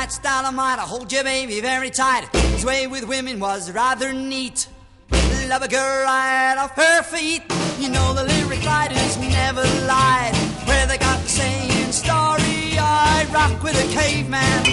dynamite's dynamite. I hold you, baby, very tight. His way with women was rather neat. Love a girl right off her feet. You know the lyric writers never lied. Where they got the saying, starry-eyed, rock with a caveman.